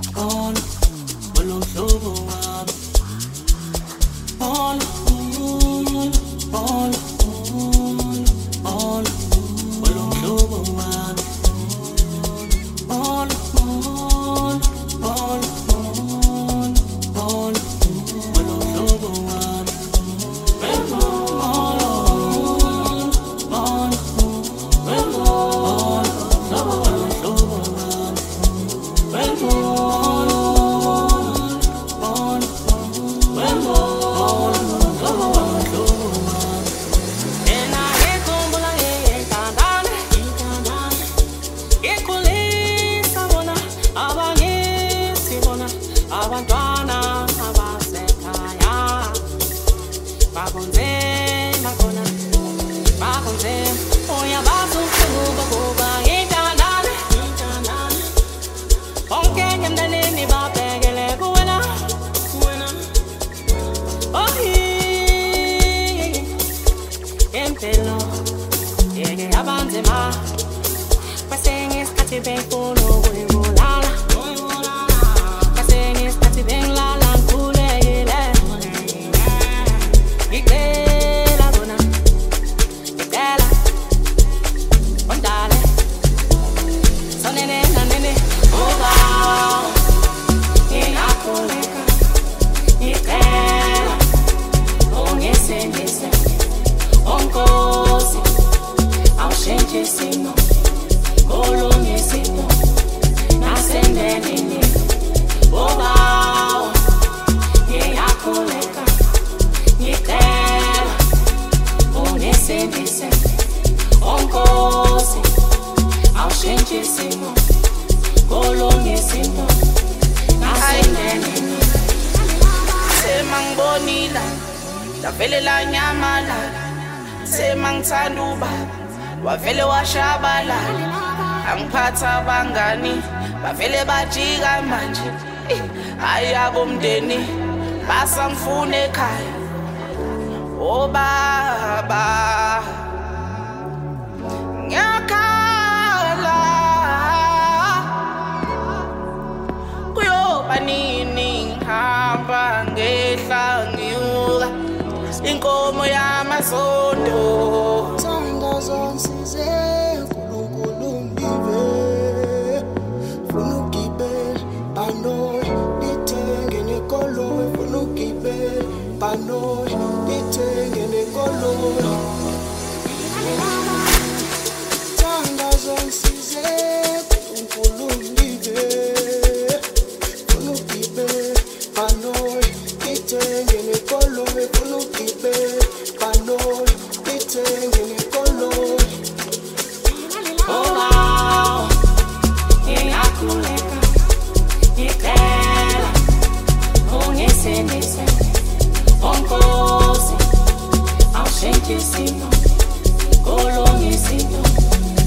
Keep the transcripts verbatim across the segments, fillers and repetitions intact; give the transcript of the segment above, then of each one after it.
Polo, polo hlobo wami. Polo, polo, polo, polo, polo hlobo wami. Polo, polo, polo, polo, polo hlobo wami. Polo, polo, polo, hlobo wami. Abantwana abasekhaya bakonze bakona bakonze uyabazi ukuba kuba intanane intanane bonke emndenini babhekele kuwena kuwena oh impilo yeke abanzima kwesinye isikhathi befuna ukuyibulala Simo, kolonye simo, nasendeni, oba, ngiyakhuleka, ngicela, ungisindise, onkosi, awushintshe isimo, kolonye simo, nasendeni. Semangibonila, lavelela nyamala, semangithanda ubaba. Wavele washabalala angiphatha abangani bavele bajika manje hayi abomndeni basangifuna ekhaya o baba ngiyakhala kuyoba nini ngihamba ngehla ngiyuka inkomo yamasondo zonsize uNkulunkulu ngive funa ugibela banoy nithenge nekoloyi funa ugibela banoy nithenge nekoloyi thanda zonsize uNkulunkulu ngive funa ugibela banoy nithenge nekoloyi funa ugibela banoy nithenge Simo, kolonye simo,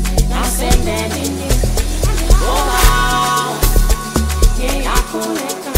nasendeni, oh wow, ngiyakhuleka.